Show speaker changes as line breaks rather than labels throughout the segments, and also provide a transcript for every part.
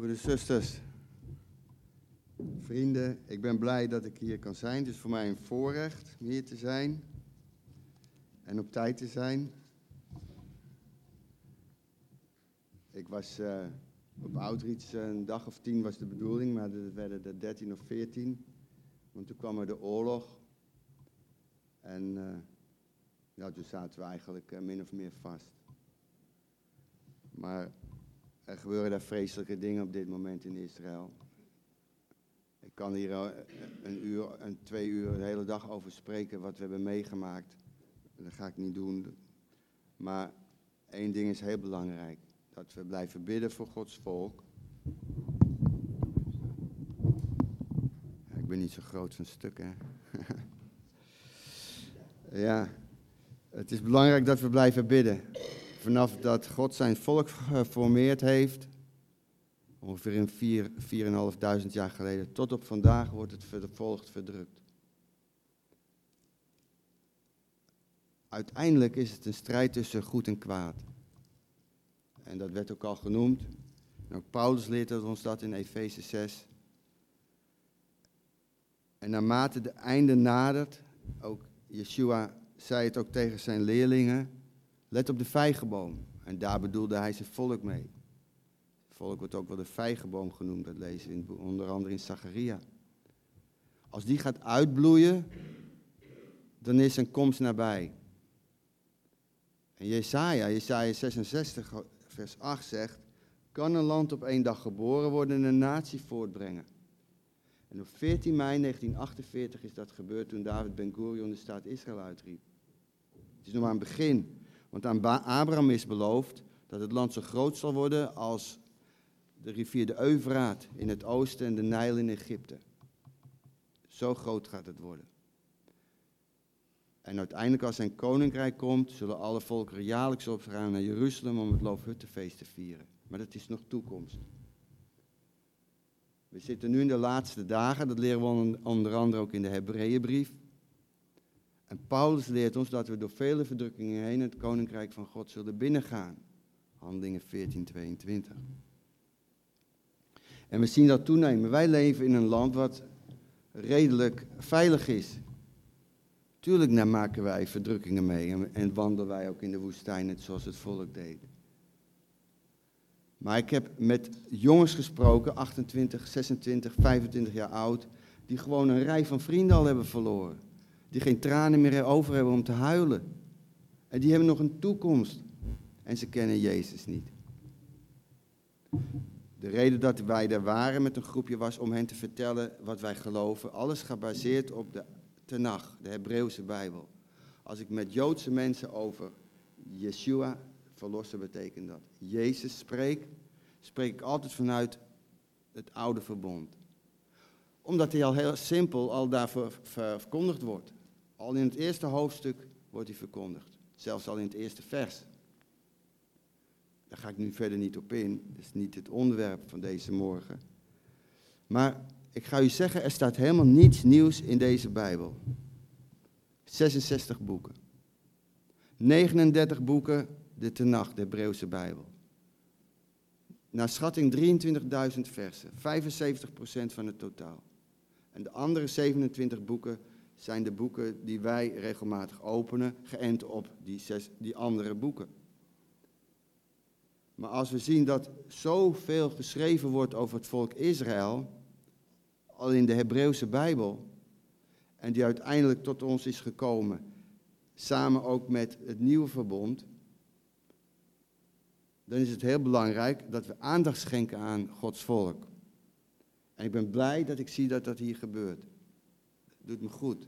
Broeders, zusters, vrienden, ik ben blij dat ik hier kan zijn. Het is voor mij een voorrecht om hier te zijn en op tijd te zijn. Ik was op Outreach een dag of 10 was de bedoeling, maar het werden er 13 of 14. Want toen kwam er de oorlog en toen zaten we eigenlijk min of meer vast. Maar er gebeuren daar vreselijke dingen op dit moment in Israël. Ik kan hier een uur, 2 uur, de hele dag over spreken wat we hebben meegemaakt. Dat ga ik niet doen. Maar één ding is heel belangrijk. Dat we blijven bidden voor Gods volk. Ja, ik ben niet zo groot van stukken. Ja, het is belangrijk dat we blijven bidden. Vanaf dat God zijn volk geformeerd heeft, ongeveer in 4.500 jaar geleden, tot op vandaag wordt het vervolgd, verdrukt. Uiteindelijk is het een strijd tussen goed en kwaad. En dat werd ook al genoemd. En ook Paulus leert ons dat in Efeze 6. En naarmate de einde nadert, ook Yeshua zei het ook tegen zijn leerlingen, let op de vijgenboom. En daar bedoelde hij zijn volk mee. Het volk wordt ook wel de vijgenboom genoemd, dat lezen we onder andere in Zacharia. Als die gaat uitbloeien, dan is zijn komst nabij. En Jesaja 66, vers 8 zegt, kan een land op 1 dag geboren worden en een natie voortbrengen. En op 14 mei 1948 is dat gebeurd toen David Ben-Gurion de staat Israël uitriep. Het is nog maar een begin, want aan Abraham is beloofd dat het land zo groot zal worden als de rivier de Eufraat in het oosten en de Nijl in Egypte. Zo groot gaat het worden. En uiteindelijk als zijn koninkrijk komt, zullen alle volkeren jaarlijks opgaan naar Jeruzalem om het Loofhuttenfeest te vieren. Maar dat is nog toekomst. We zitten nu in de laatste dagen, dat leren we onder andere ook in de Hebreeënbrief. En Paulus leert ons dat we door vele verdrukkingen heen het koninkrijk van God zullen binnengaan. Handelingen 14:22. En we zien dat toenemen. Wij leven in een land wat redelijk veilig is. Tuurlijk maken wij verdrukkingen mee en wandelen wij ook in de woestijn, net zoals het volk deed. Maar ik heb met jongens gesproken, 28, 26, 25 jaar oud, die gewoon een rij van vrienden al hebben verloren. Die geen tranen meer over hebben om te huilen. En die hebben nog een toekomst. En ze kennen Jezus niet. De reden dat wij daar waren met een groepje was om hen te vertellen wat wij geloven. Alles gebaseerd op de Tenach, de Hebreeuwse Bijbel. Als ik met Joodse mensen over Yeshua, verlossen betekent dat, Jezus spreek ik altijd vanuit het oude verbond. Omdat hij al heel simpel al daarvoor verkondigd wordt. Al in het eerste hoofdstuk wordt hij verkondigd. Zelfs al in het eerste vers. Daar ga ik nu verder niet op in. Dat is niet het onderwerp van deze morgen. Maar ik ga u zeggen, er staat helemaal niets nieuws in deze Bijbel. 66 boeken. 39 boeken de Tenach, de Hebreeuwse Bijbel. Naar schatting 23.000 versen. 75% van het totaal. En de andere 27 boeken zijn de boeken die wij regelmatig openen, geënt op die andere boeken. Maar als we zien dat zoveel geschreven wordt over het volk Israël, al in de Hebreeuwse Bijbel, en die uiteindelijk tot ons is gekomen, samen ook met het nieuwe verbond, dan is het heel belangrijk dat we aandacht schenken aan Gods volk. En ik ben blij dat ik zie dat dat hier gebeurt. Dat doet me goed.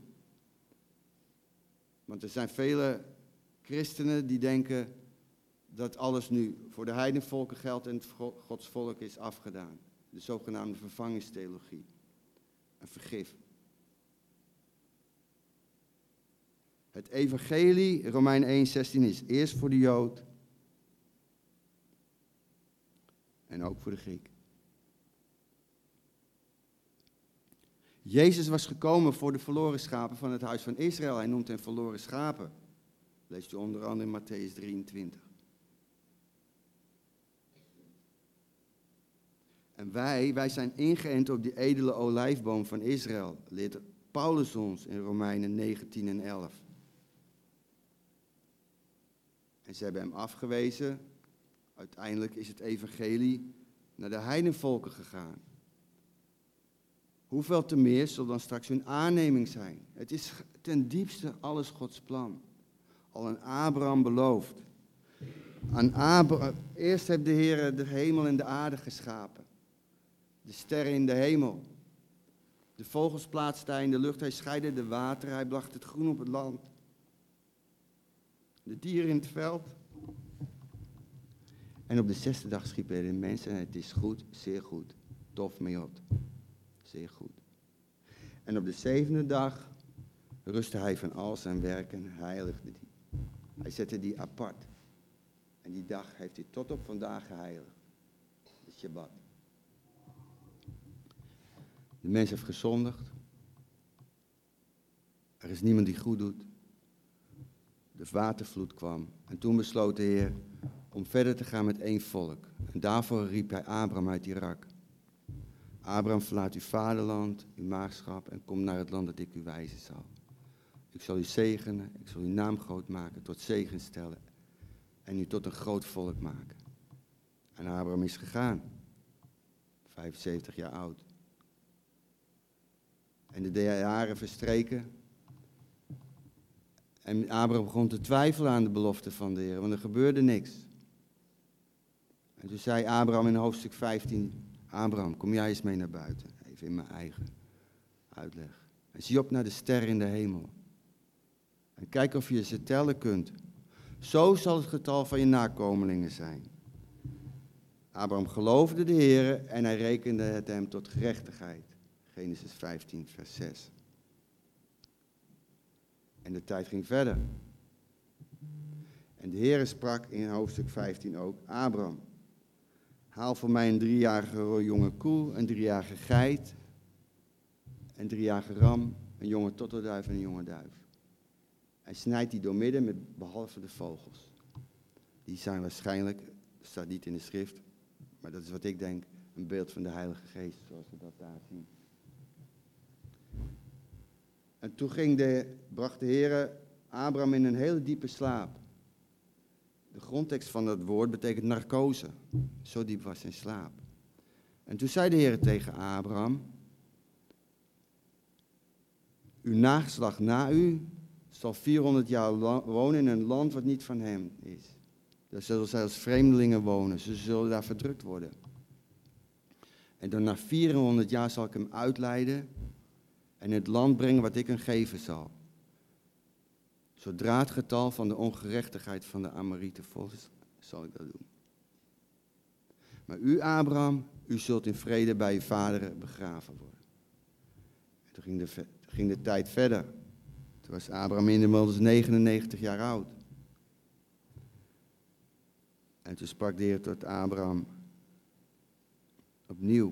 Want er zijn vele christenen die denken dat alles nu voor de heidenvolken geldt en het Gods volk is afgedaan. De zogenaamde vervangingstheologie. Een vergif. Het evangelie, Romeinen 1:16, is eerst voor de Jood en ook voor de Griek. Jezus was gekomen voor de verloren schapen van het huis van Israël. Hij noemt hen verloren schapen. Leest u onder andere in Matthäus 23. En wij zijn ingeënt op die edele olijfboom van Israël, leert Paulus ons in Romeinen 19 en 11. En ze hebben hem afgewezen. Uiteindelijk is het evangelie naar de heidenvolken gegaan. Hoeveel te meer zal dan straks hun aanneming zijn? Het is ten diepste alles Gods plan. Al aan Abraham beloofd. Eerst heeft de Heer de hemel en de aarde geschapen. De sterren in de hemel. De vogels plaatste hij in de lucht. Hij scheidde de water. Hij bracht het groen op het land. De dieren in het veld. En op de 6e dag schiep hij de mensen. En het is goed, zeer goed. Tof meot. Zeer goed. En op de 7e dag rustte hij van al zijn werken en heiligde die. Hij zette die apart. En die dag heeft hij tot op vandaag geheiligd. De Shabbat. De mens heeft gezondigd. Er is niemand die goed doet. De watervloed kwam. En toen besloot de Heer om verder te gaan met één volk. En daarvoor riep hij Abraham uit Irak. Abraham, verlaat uw vaderland, uw maagschap en kom naar het land dat ik u wijzen zal. Ik zal u zegenen, ik zal uw naam groot maken, tot zegen stellen en u tot een groot volk maken. En Abraham is gegaan, 75 jaar oud. En de jaren verstreken. En Abraham begon te twijfelen aan de belofte van de Heer, want er gebeurde niks. En toen zei Abraham in hoofdstuk 15, Abraham, kom jij eens mee naar buiten. Even in mijn eigen uitleg. En zie op naar de sterren in de hemel. En kijk of je ze tellen kunt. Zo zal het getal van je nakomelingen zijn. Abraham geloofde de Heer en hij rekende het hem tot gerechtigheid. Genesis 15, vers 6. En de tijd ging verder. En de Heer sprak in hoofdstuk 15 ook, Abraham, haal voor mij een 3-jarige jonge koe, een 3-jarige geit, een 3-jarige ram, een jonge tottelduif en een jonge duif. Hij snijdt die doormidden met behalve de vogels. Die zijn waarschijnlijk, dat staat niet in de schrift, maar dat is wat ik denk, een beeld van de Heilige Geest, zoals we dat daar zien. En toen bracht de Heer Abraham in een hele diepe slaap. De grondtekst van dat woord betekent narcose. Zo diep was zijn slaap. En toen zei de Heer tegen Abraham, uw nageslacht na u zal 400 jaar wonen in een land wat niet van hem is. Daar zullen zij als vreemdelingen wonen. Ze zullen daar verdrukt worden. En dan na 400 jaar zal ik hem uitleiden en het land brengen wat ik hem geven zal. Zodra het getal van de ongerechtigheid van de Amorieten vol is, zal ik dat doen. Maar u, Abraham, u zult in vrede bij uw vaderen begraven worden. En toen ging de tijd verder. Toen was Abraham inmiddels 99 jaar oud. En toen sprak de Heer tot Abraham opnieuw.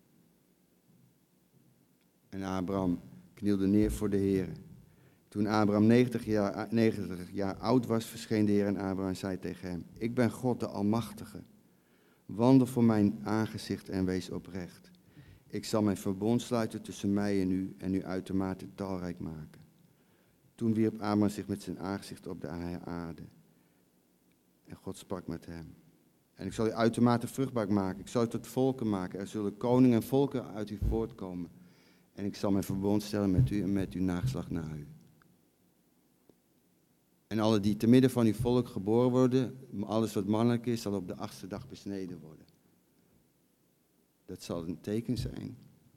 En Abraham knielde neer voor de Heer. Toen Abraham 90 jaar oud was, verscheen de Heer aan Abraham en zei tegen hem, ik ben God de Almachtige. Wandel voor mijn aangezicht en wees oprecht. Ik zal mijn verbond sluiten tussen mij en u uitermate talrijk maken. Toen wierp Abraham zich met zijn aangezicht op de aarde. En God sprak met hem. En ik zal u uitermate vruchtbaar maken. Ik zal u tot volken maken. Er zullen koningen en volken uit u voortkomen. En ik zal mijn verbond stellen met u en met uw nageslacht na u. En alle die te midden van uw volk geboren worden, alles wat mannelijk is, zal op de 8e dag besneden worden. Dat zal een teken zijn.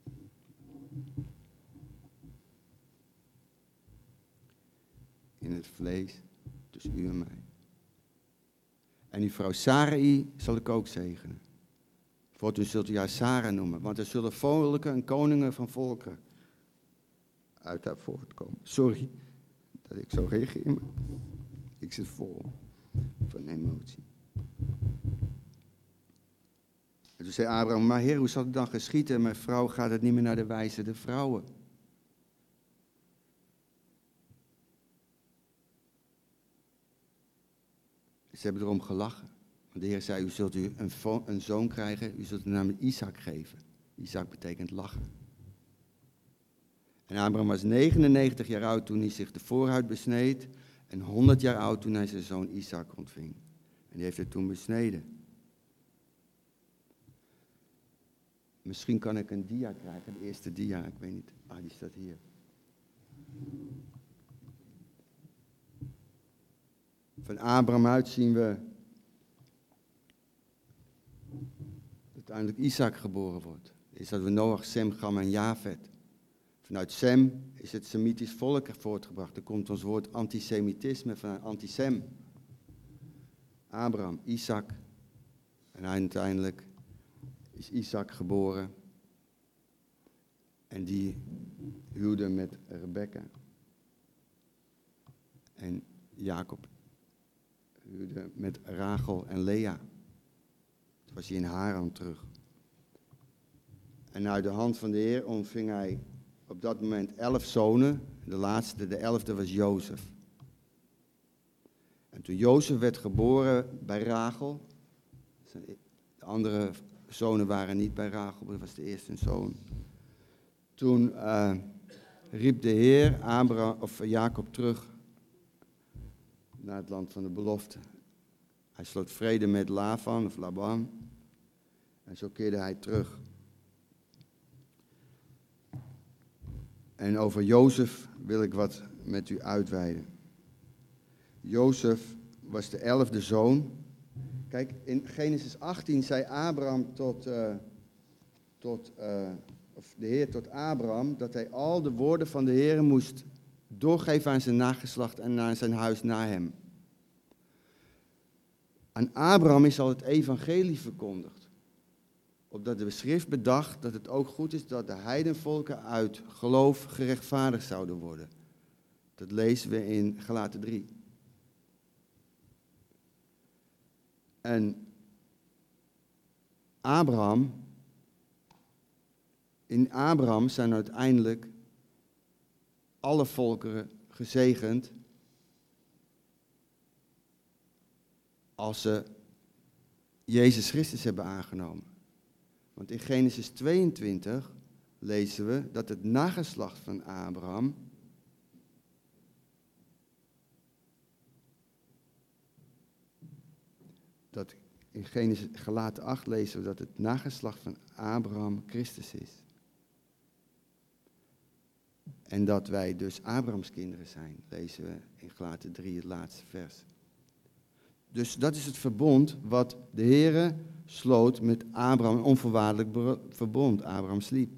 In het vlees tussen u en mij. En uw vrouw Sarai zal ik ook zegenen. Voortaan zult u haar Sarah noemen, want er zullen volken en koningen van volken uit haar voortkomen. Sorry dat ik zo reageer, maar ik zit vol van emotie. En toen zei Abraham, maar Heer, hoe zal het dan geschieden? Mijn vrouw gaat het niet meer naar de wijze der vrouwen. Ze hebben erom gelachen. Want de Heer zei, u zult een zoon krijgen, u zult de naam Isaac geven. Isaac betekent lachen. En Abraham was 99 jaar oud toen hij zich de voorhuid besneed. En 100 jaar oud toen hij zijn zoon Isaac ontving. En die heeft hij toen besneden. Misschien kan ik een dia krijgen, de eerste dia, ik weet niet. Die staat hier. Van Abraham uit zien we dat uiteindelijk Isaac geboren wordt. Is dat we Noach, Sem, Cham en Jafet. Vanuit Sem is het Semitisch volk voortgebracht. Er komt ons woord antisemitisme van antisem. Abraham, Isaac. En uiteindelijk is Isaac geboren. En die huwde met Rebekka. En Jacob huwde met Rachel en Lea. Toen was hij in Haran terug. En uit de hand van de Heer ontving hij op dat moment 11 zonen. De laatste, de 11e, was Jozef. En toen Jozef werd geboren bij Rachel, de andere zonen waren niet bij Rachel, dat was de eerste zoon. Toen riep de Heer Jacob terug naar het land van de belofte. Hij sloot vrede met Laban en zo keerde hij terug. En over Jozef wil ik wat met u uitweiden. Jozef was de 11e zoon. Kijk, in Genesis 18 zei Abraham of de Heer tot Abraham, dat hij al de woorden van de Heer moest doorgeven aan zijn nageslacht en aan zijn huis na hem. Aan Abraham is al het evangelie verkondigd. Opdat de schrift bedacht dat het ook goed is dat de heidenvolken uit geloof gerechtvaardigd zouden worden. Dat lezen we in Galaten 3. En in Abraham zijn uiteindelijk alle volkeren gezegend als ze Jezus Christus hebben aangenomen. Want in Genesis 22 lezen we dat het nageslacht van Abraham in Galaten 8 lezen we dat het nageslacht van Abraham Christus is. En dat wij dus Abrahams kinderen zijn, lezen we in Galaten 3, het laatste vers. Dus dat is het verbond wat de Heere sloot met Abraham, een onvoorwaardelijk verbond. Abraham sliep.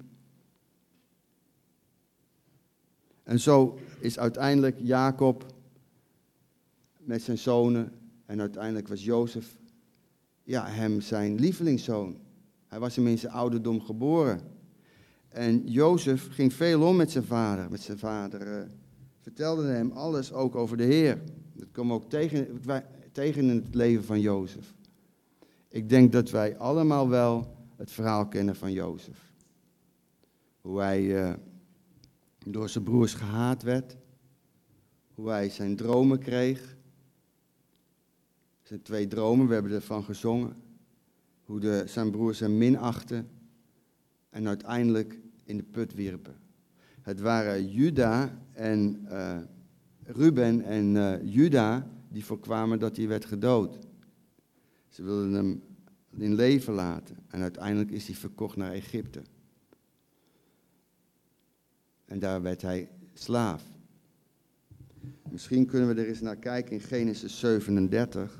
En zo is uiteindelijk Jacob met zijn zonen, en uiteindelijk was Jozef, hem zijn lievelingszoon. Hij was hem in zijn ouderdom geboren. En Jozef ging veel om met zijn vader. Met zijn vader vertelde hem alles ook over de Heer. Dat komen we ook tegen in het leven van Jozef. Ik denk dat wij allemaal wel het verhaal kennen van Jozef. Hoe hij door zijn broers gehaat werd. Hoe hij zijn dromen kreeg. Zijn 2 dromen, we hebben ervan gezongen. Hoe zijn broers hem minachten. En uiteindelijk in de put wierpen. Het waren Ruben en Juda die voorkwamen dat hij werd gedood. Ze wilden hem in leven laten. En uiteindelijk is hij verkocht naar Egypte. En daar werd hij slaaf. Misschien kunnen we er eens naar kijken in Genesis 37.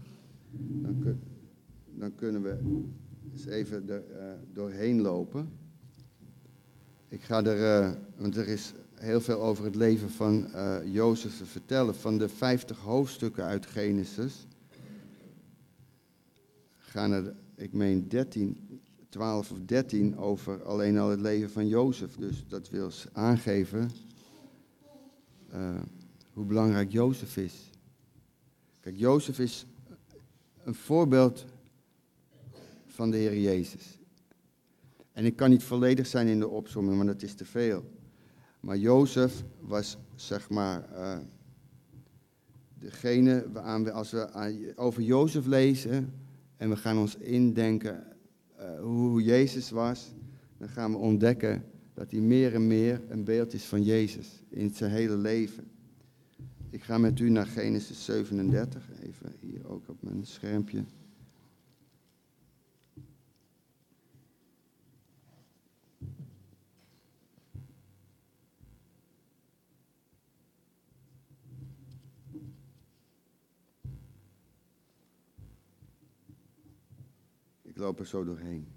Dan kunnen we eens even doorheen lopen. Ik ga want er is heel veel over het leven van Jozef te vertellen. Van de 50 hoofdstukken uit Genesis gaan er, ik meen 12 of 13 over alleen al het leven van Jozef. Dus dat wil aangeven hoe belangrijk Jozef is. Kijk, Jozef is een voorbeeld van de Heer Jezus. En ik kan niet volledig zijn in de opsomming, want dat is te veel. Maar Jozef was, zeg maar, degene, als we over Jozef lezen, en we gaan ons indenken hoe Jezus was, dan gaan we ontdekken dat hij meer en meer een beeld is van Jezus in zijn hele leven. Ik ga met u naar Genesis 37, even hier ook op mijn schermpje. Ik loop er zo doorheen.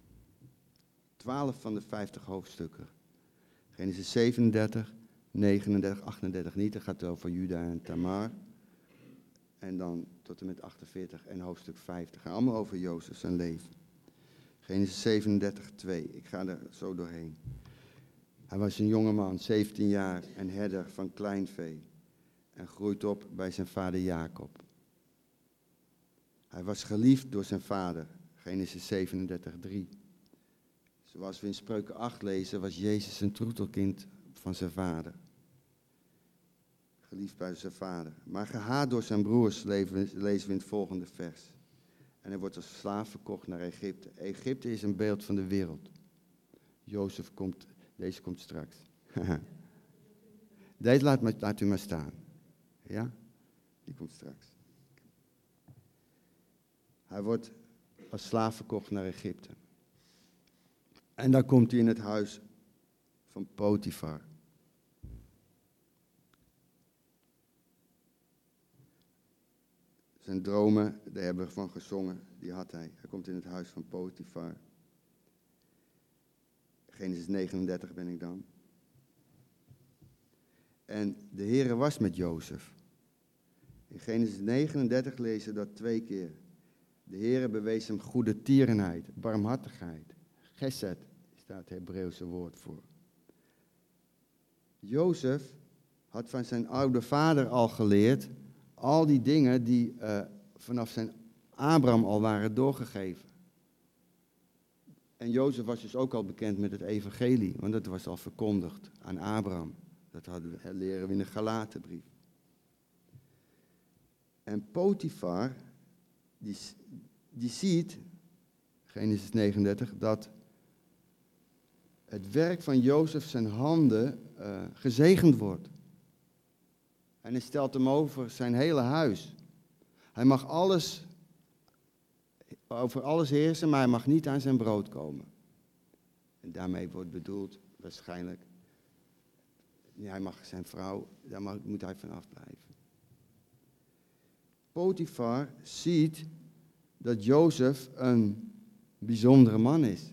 12 van de 50 hoofdstukken. Genesis 37, 39, 38 niet. Dat gaat over Juda en Tamar. En dan tot en met 48 en hoofdstuk 50. Gaan allemaal over Jozef zijn leven. Genesis 37, 2. Ik ga er zo doorheen. Hij was een jongeman, 17 jaar en herder van kleinvee. En groeit op bij zijn vader Jacob. Hij was geliefd door zijn vader. Genesis 37, 3. Zoals we in Spreuken 8 lezen, was Jezus een troetelkind van zijn vader. Geliefd bij zijn vader. Maar gehaat door zijn broers lezen we in het volgende vers. En hij wordt als slaaf verkocht naar Egypte. Egypte is een beeld van de wereld. Jozef komt, deze komt straks. Deze laat u maar staan. Ja? Die komt straks. Hij wordt als slaaf verkocht naar Egypte. En dan komt hij in het huis van Potifar. Zijn dromen, daar hebben we van gezongen, die had hij. Hij komt in het huis van Potifar. Genesis 39 ben ik dan. En de Heere was met Jozef. In Genesis 39 lezen we dat 2 keer. De Heere bewees hem goede tierenheid, barmhartigheid. Gesed staat het Hebreeuwse woord voor. Jozef had van zijn oude vader al geleerd al die dingen die vanaf zijn Abraham al waren doorgegeven. En Jozef was dus ook al bekend met het evangelie, want dat was al verkondigd aan Abraham. Dat leren we in de Galatenbrief. En Potifar, die ziet, Genesis 39, dat het werk van Jozef zijn handen gezegend wordt. En hij stelt hem over zijn hele huis. Hij mag over alles heersen, maar hij mag niet aan zijn brood komen. En daarmee wordt bedoeld waarschijnlijk, hij mag zijn vrouw, daar moet hij van afblijven. Potifar ziet dat Jozef een bijzondere man is.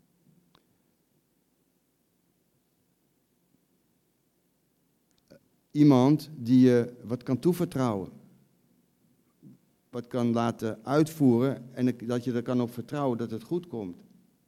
Iemand die je wat kan toevertrouwen. Wat kan laten uitvoeren en dat je er kan op vertrouwen dat het goed komt.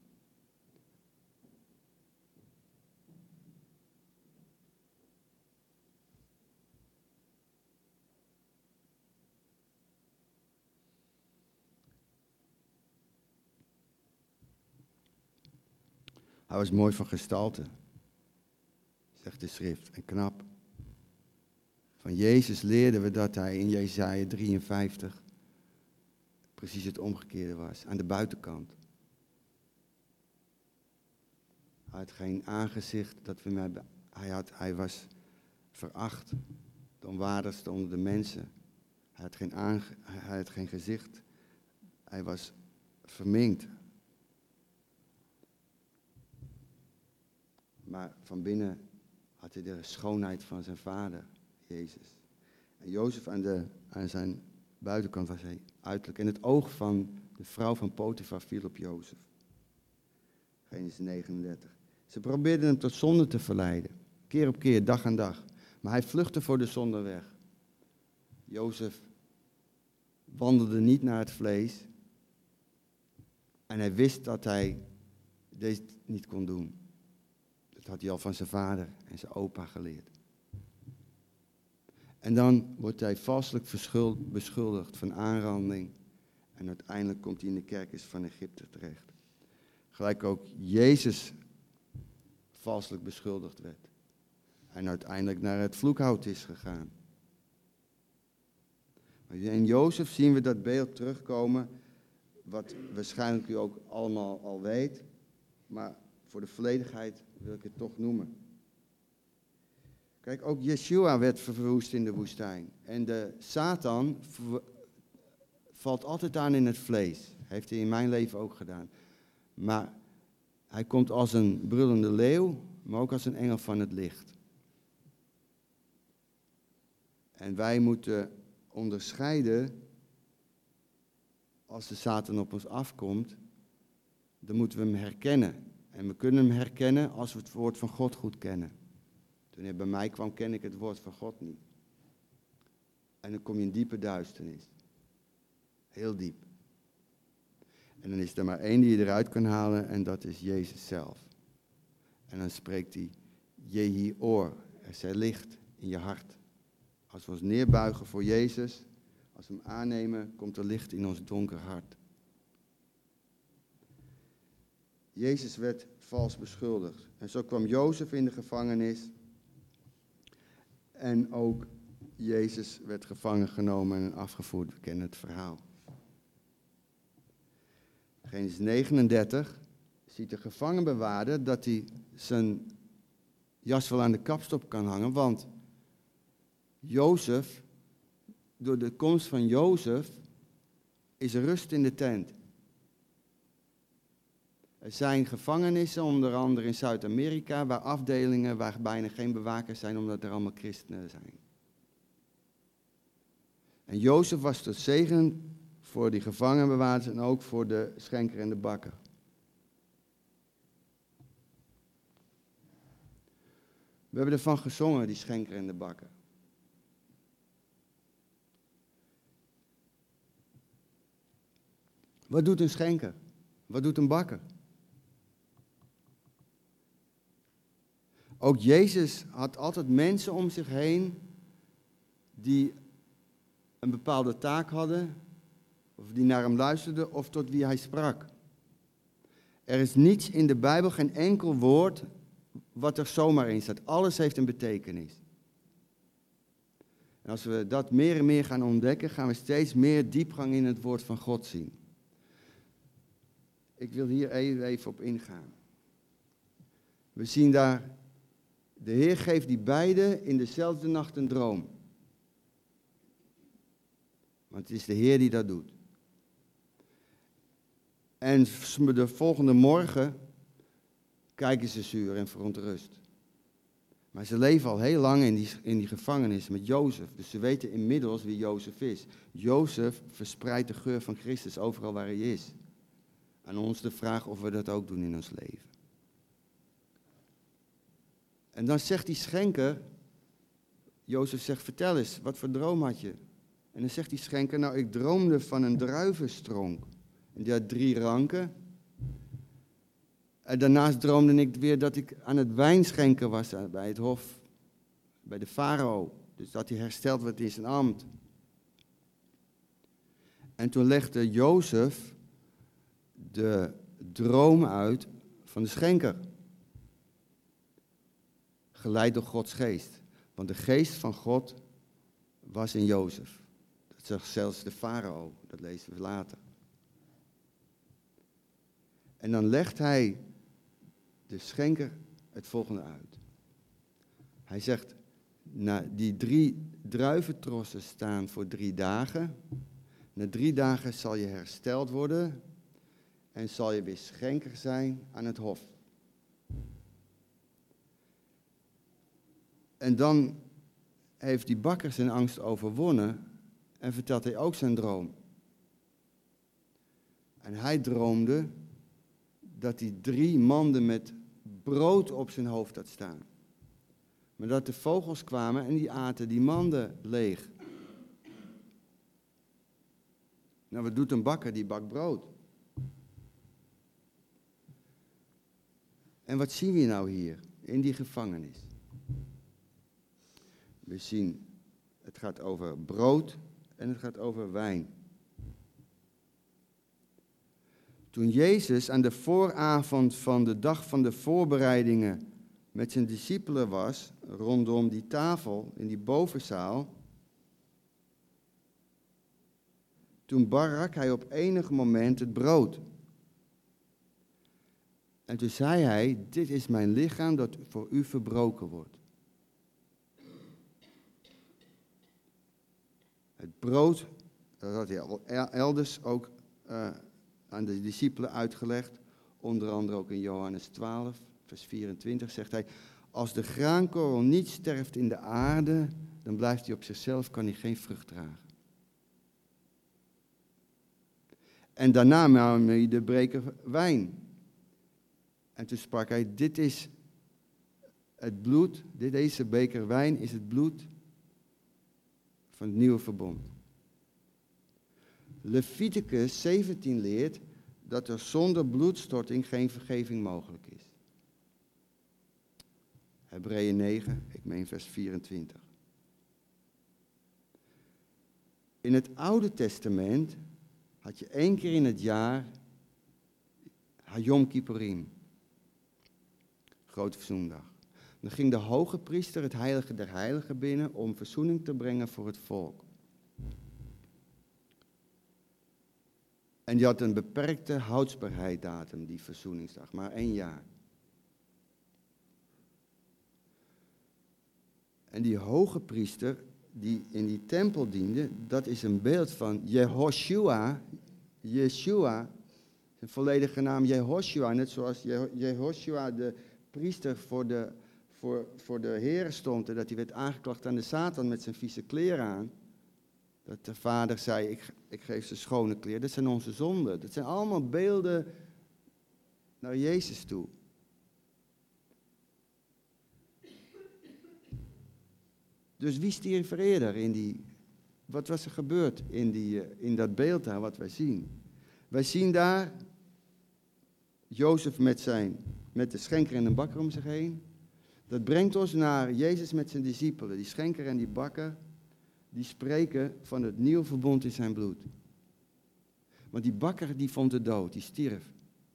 Hij was mooi van gestalte, zegt de schrift, en knap. Van Jezus leerden we dat hij in Jesaja 53 precies het omgekeerde was, aan de buitenkant. Hij had geen aangezicht dat we hem hij was veracht, de onwaardigste onder de mensen. Hij had geen gezicht, hij was verminkt. Maar van binnen had hij de schoonheid van zijn vader, Jezus. En Jozef aan zijn buitenkant was hij uiterlijk. En het oog van de vrouw van Potifar viel op Jozef. Genesis 39. Ze probeerden hem tot zonde te verleiden. Keer op keer, dag aan dag. Maar hij vluchtte voor de zonde weg. Jozef wandelde niet naar het vlees. En hij wist dat hij dit niet kon doen. Dat had hij al van zijn vader en zijn opa geleerd. En dan wordt hij valselijk beschuldigd van aanranding. En uiteindelijk komt hij in de kerkers van Egypte terecht. Gelijk ook Jezus valselijk beschuldigd werd. En uiteindelijk naar het vloekhout is gegaan. Maar in Jozef zien we dat beeld terugkomen wat waarschijnlijk u ook allemaal al weet, maar voor de volledigheid wil ik het toch noemen. Kijk, ook Yeshua werd verwoest in de woestijn. En de Satan valt altijd aan in het vlees. Heeft hij in mijn leven ook gedaan. Maar hij komt als een brullende leeuw, maar ook als een engel van het licht. En wij moeten onderscheiden, als de Satan op ons afkomt, dan moeten we hem herkennen. En we kunnen hem herkennen als we het woord van God goed kennen. Toen hij bij mij kwam, ken ik het woord van God niet. En dan kom je in diepe duisternis. Heel diep. En dan is er maar één die je eruit kan halen en dat is Jezus zelf. En dan spreekt hij, Jehi oor, er zij licht in je hart. Als we ons neerbuigen voor Jezus, als we hem aannemen, komt er licht in ons donker hart. Jezus werd vals beschuldigd. En zo kwam Jozef in de gevangenis. En ook Jezus werd gevangen genomen en afgevoerd. We kennen het verhaal. Genesis 39 ziet de gevangenbewaarder dat hij zijn jas wel aan de kapstop kan hangen. Want Jozef, door de komst van Jozef, is er rust in de tent. Er zijn gevangenissen, onder andere in Zuid-Amerika, waar afdelingen waar bijna geen bewakers zijn, omdat er allemaal christenen zijn. En Jozef was tot zegen voor die gevangenbewaarders en ook voor de schenker en de bakker. We hebben ervan gezongen, die schenker en de bakker. Wat doet een schenker? Wat doet een bakker? Ook Jezus had altijd mensen om zich heen die een bepaalde taak hadden, of die naar hem luisterden, of tot wie hij sprak. Er is niets in de Bijbel, geen enkel woord, wat er zomaar in staat. Alles heeft een betekenis. En als we dat meer en meer gaan ontdekken, gaan we steeds meer diepgang in het woord van God zien. Ik wil hier even op ingaan. We zien daar, de Heer geeft die beiden in dezelfde nacht een droom. Want het is de Heer die dat doet. En de volgende morgen kijken ze zuur en verontrust. Maar ze leven al heel lang in die gevangenis met Jozef. Dus ze weten inmiddels wie Jozef is. Jozef verspreidt de geur van Christus overal waar hij is. Aan ons de vraag of we dat ook doen in ons leven. En dan zegt die schenker, Jozef zegt, vertel eens, wat voor droom had je? En dan zegt die schenker, nou ik droomde van een druivenstronk. En die had 3 ranken. En daarnaast droomde ik weer dat ik aan het wijnschenken was bij het hof, bij de farao. Dus dat hij hersteld werd in zijn ambt. En toen legde Jozef de droom uit van de schenker. Geleid door Gods geest. Want de geest van God was in Jozef. Dat zegt zelfs de farao. Dat lezen we later. En dan legt hij de schenker het volgende uit. Hij zegt, die 3 druiventrossen staan voor 3 dagen. Na 3 dagen zal je hersteld worden en zal je weer schenker zijn aan het hof. En dan heeft die bakker zijn angst overwonnen en vertelt hij ook zijn droom. En hij droomde dat hij 3 manden met brood op zijn hoofd had staan. Maar dat de vogels kwamen en die aten die manden leeg. Nou, wat doet een bakker? Die bakt brood. En wat zien we nou hier in die gevangenis? We zien, het gaat over brood en het gaat over wijn. Toen Jezus aan de vooravond van de dag van de voorbereidingen met zijn discipelen was, rondom die tafel in die bovenzaal, Toen brak hij op enig moment het brood. En toen zei hij, dit is mijn lichaam dat voor u verbroken wordt. Het brood, dat had hij al elders ook aan de discipelen uitgelegd. Onder andere ook in Johannes 12, vers 24 zegt hij, als de graankorrel niet sterft in de aarde, dan blijft hij op zichzelf, kan hij geen vrucht dragen. En daarna nam hij de beker wijn. En toen sprak hij, dit is het bloed, deze beker wijn is het bloed van het nieuwe verbond. Leviticus 17 leert dat er zonder bloedstorting geen vergeving mogelijk is. Hebreeën 9, ik meen vers 24. In het Oude Testament had je 1 keer in het jaar Yom Kippurim, Grote Verzoendag. Dan ging de hoge priester het heilige der heiligen binnen om verzoening te brengen voor het volk. En die had een beperkte houdbaarheidsdatum, die verzoeningsdag, maar 1 jaar. En die hoge priester die in die tempel diende, dat is een beeld van Jehoshua. Yeshua, zijn volledige naam Jehoshua, net zoals Jehoshua de priester voor de Heer stond en dat hij werd aangeklaagd aan de Satan met zijn vieze kleren aan. Dat de vader zei, ik geef ze schone kleren. Dat zijn onze zonden. Dat zijn allemaal beelden naar Jezus toe. Dus wie stierf er eerder wat was er gebeurd in dat beeld daar wat wij zien? Wij zien daar Jozef met de schenker en de bakker om zich heen. Dat brengt ons naar Jezus met zijn discipelen. Die schenker en die bakker, die spreken van het nieuwe verbond in zijn bloed. Want die bakker die vond de dood, die stierf.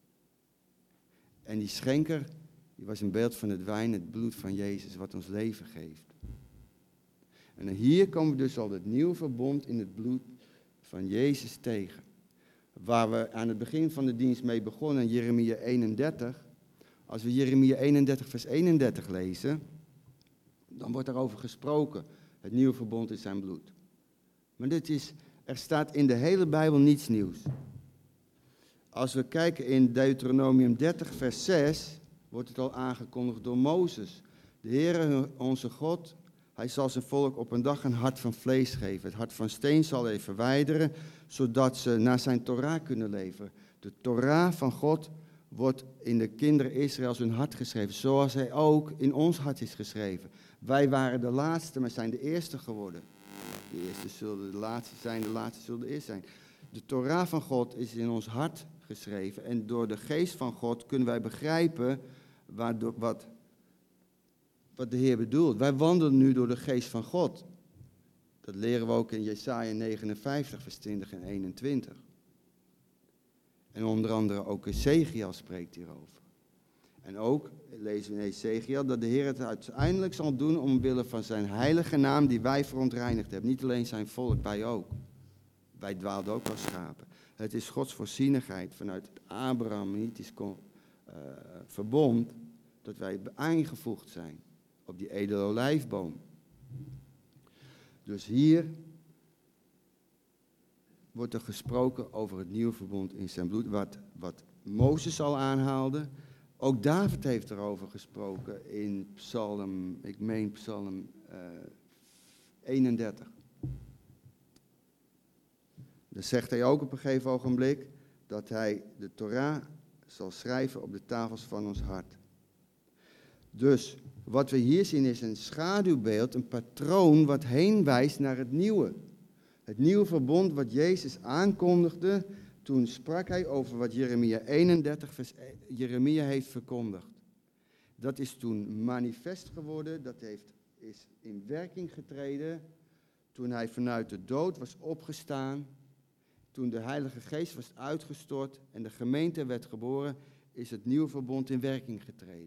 En die schenker, die was een beeld van het wijn, het bloed van Jezus, wat ons leven geeft. En hier komen we dus al het nieuwe verbond in het bloed van Jezus tegen. Waar we aan het begin van de dienst mee begonnen, in Jeremia 31. Als we Jeremia 31 vers 31 lezen, dan wordt daarover gesproken. Het nieuwe verbond is zijn bloed. Maar er staat in de hele Bijbel niets nieuws. Als we kijken in Deuteronomium 30 vers 6, wordt het al aangekondigd door Mozes. De Heere onze God, hij zal zijn volk op een dag een hart van vlees geven. Het hart van steen zal hij verwijderen, zodat ze naar zijn Torah kunnen leven. De Torah van God wordt in de kinderen Israëls hun hart geschreven, zoals hij ook in ons hart is geschreven. Wij waren de laatste, maar zijn de eerste geworden. De eerste zullen de laatste zijn, de laatste zullen de eerste zijn. De Torah van God is in ons hart geschreven en door de geest van God kunnen wij begrijpen wat de Heer bedoelt. Wij wandelen nu door de geest van God. Dat leren we ook in Jesaja 59, vers 20 en 21. En onder andere ook Ezekiel spreekt hierover. En ook lezen we in Ezekiel dat de Heer het uiteindelijk zal doen omwille van zijn heilige naam die wij verontreinigd hebben. Niet alleen zijn volk, wij ook. Wij dwaalden ook als schapen. Het is Gods voorzienigheid vanuit het Abrahamitisch verbond dat wij aangevoegd zijn op die edele olijfboom. Dus hier wordt er gesproken over het nieuwe verbond in zijn bloed, wat Mozes al aanhaalde. Ook David heeft erover gesproken in Psalm 31. Dan zegt hij ook op een gegeven ogenblik dat hij de Torah zal schrijven op de tafels van ons hart. Dus wat we hier zien is een schaduwbeeld, een patroon wat heen wijst naar het nieuwe. Het nieuwe verbond wat Jezus aankondigde, toen sprak hij over wat Jeremia 31 vers Jeremia heeft verkondigd. Dat is toen manifest geworden, dat is in werking getreden toen hij vanuit de dood was opgestaan. Toen de Heilige Geest was uitgestort en de gemeente werd geboren, is het nieuwe verbond in werking getreden.